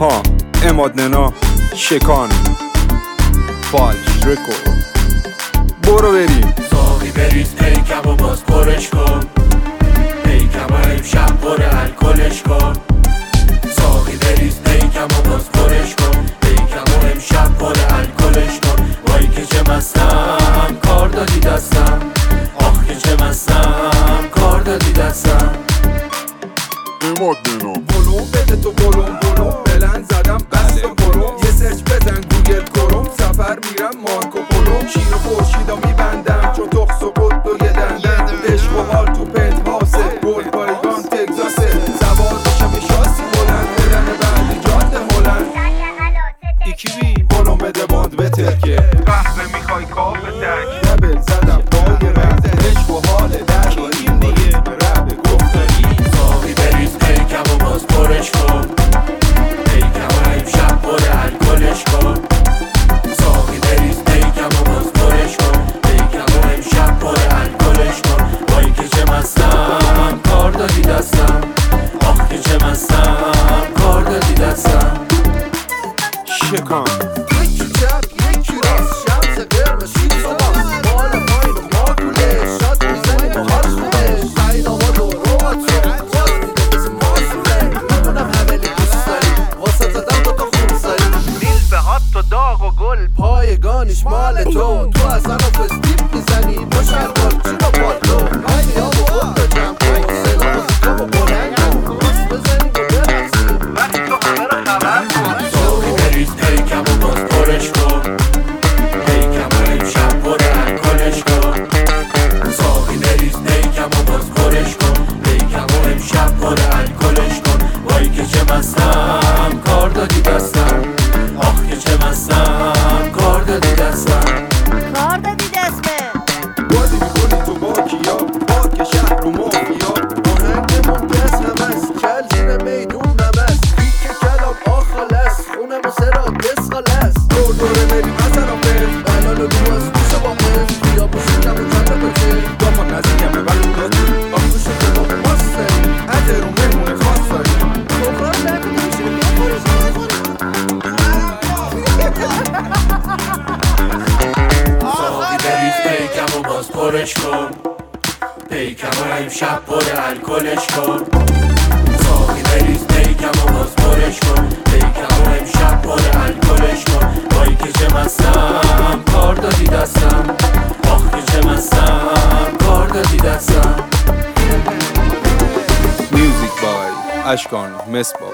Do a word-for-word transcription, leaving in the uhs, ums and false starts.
ها اماد ننا شکان فالش رکورد. برو بریم. ساقی بریز پیکم و باز پرش کن، پیکم و امشب پر الکلش کن. ساقی بریز پیکم و باز پرش کن، پیکم و امشب پر الکلش کن. وای که چه مستم کار دادی دستم، آخ که چه مستم کار دادی دستم. اماد ننا بلوم بده تو بلوم بلوم بلند زدم بست و بلوم. یه سرچ بزن گوگل کروم، سفر میرم مارکو پولو. شیر و خورشیدا میبندم چو تخس و قد و یه دندن. عشق و حال تو پنت هاسه، گل پایگان تگزاسه. سوار بشم یه شاسی بلند، برن بعدی جاده هلند. ایکی بی بلوم بده باند به ترکه، قهوه میخوای کافه تک. دبل زدم پای رد، عشق و حال در این دیگه رب گفتاری. ساقی بریز پیکم و باز پرش کن، پیکم و امشب پر الکلش کن. ساقی بریز پیکم و باز پرش کن، پیکم و امشب پر الکلش کن. وای که چه مستم کار دادی دستم، آخ که چه مستم کار دادی دستم. شکان یکی چپ یکی راست، شمس قرمز شیز و باز. مال پایین و ماکوله، شاد میزنیم و حال خوبه. سعید آباد و روماتو باز میده مثل ماسوله. میدونم همه دوست داری، واسه زدم دوتا خون ساری. نیل به هات و داغ و گل، پایگانیش مال تو. تو اصلا رو فستیپ میزنی، مشرکل چی با پالتو. هایدی ها و خود رو جمع کن، صدا موسیقا و بلند کن. راست بزنیم و برقصیم، وقتی تو همه رو خبر کن. ساقی بریز پیکم و باز پرش کن، پیکم و امشب پر الکلش کن. ساقی بریز پیکم و باز پرش کن، پیکم و امشب پر الکلش کن. وای که چه مستم کار دادی دستم، آخ که چه مستم کار دادی دستم. کار دادی دستم. بازی میکنی تو با کیا، پاک شهر و مافیا. آهنگمون دست همست، کل زیر میدون نمست. پیک کلام آخالست، خونه مسرا دسخالست. دور دوره بریم از طرفه، بلال و رو از دوش با قف. بیا بشونم و چند بچه، دافا نزدیکمه وقتی دادی. آخوش تو با ماست داریم، اترون مهمون خاص داریم. بخار نکنی میشیم بخورش ساقی بریز پیکم و باز پرش کن، پیکم و امشب پر الکلش کن. ساقی بریز پیکم و باز پرش کن، پیکم و امشب پر الکلش کن. وای که چه مستم کار دادی دستم، آخ که چه مستم کار دادی دستم. میوزیک بای اشکان مصباح.